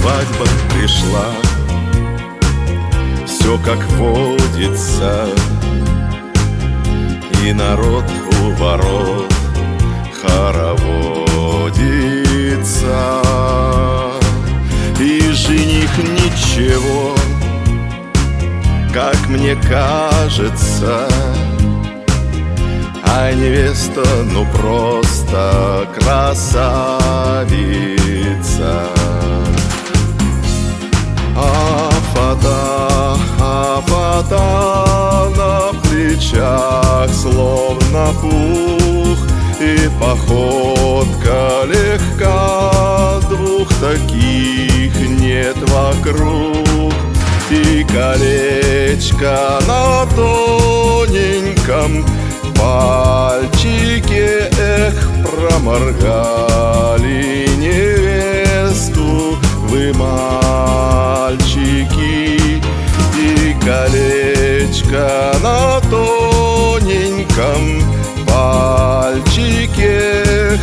свадьба пришла, все как водится, и народ у ворот хороводится. И жених ничего, как мне кажется, а невеста ну просто красавица. Фата на плечах словно пух, и походка легка, двух таких нет вокруг. И колечко на тоненьком пальчике, эх, проморгали невесту вы, мальчики. И колечко на тоненьком пальчике, эх,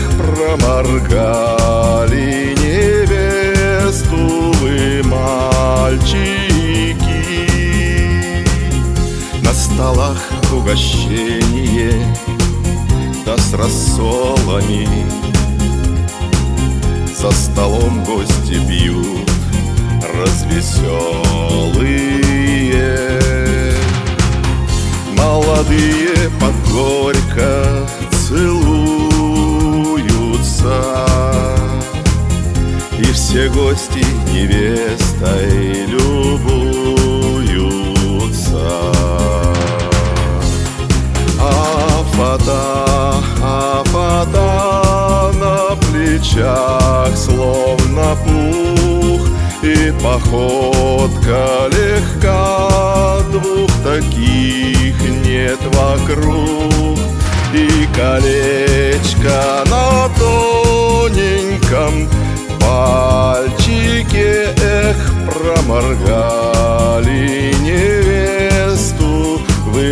проморгали невесту вы, мальчики. На столах угощение, да с рассолами, за столом гости пьют развеселые. Молодые под горько целуются, и все гости невестой любуются. Фата на плечах словно пух, и походка легка, двух таких нет вокруг. И колечко на тоненьком пальчике, эх, проморгали невесту вы,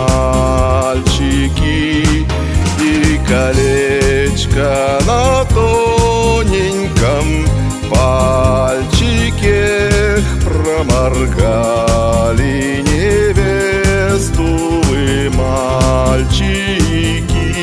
мальчики. И колечко на тоненьком пальчике, эх, проморгали невесту вы, мальчики.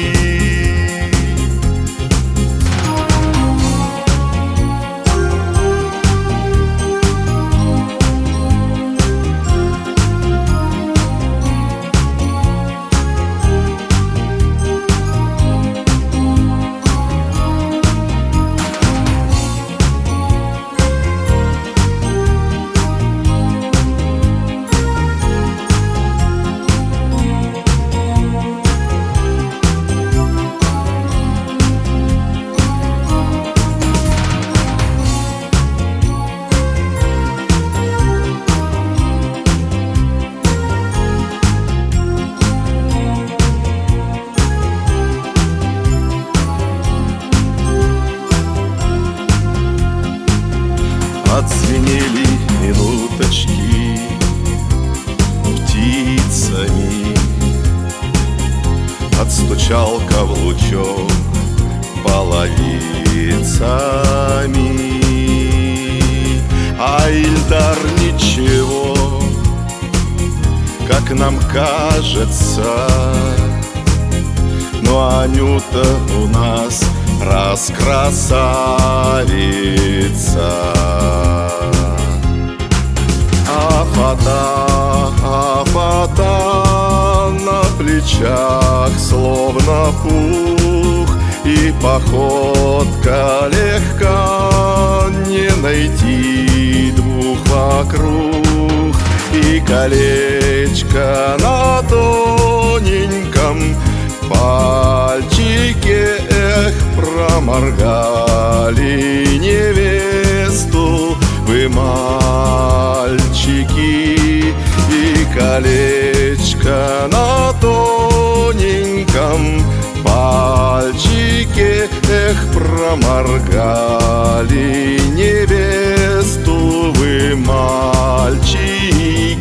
Отзвенели минуточки птицами, отстучал каблучок половицами. А Ильдар ничего, как нам кажется, но Анюта у нас раскрасавица. Фата на плечах словно пух, и походка легка, не найти двух вокруг. И колечко на тоненьком пальчике, эх, проморгали невесту вы, мальчики. И колечко на тоненьком пальчике, эх, проморгали невесту вы, мальчики.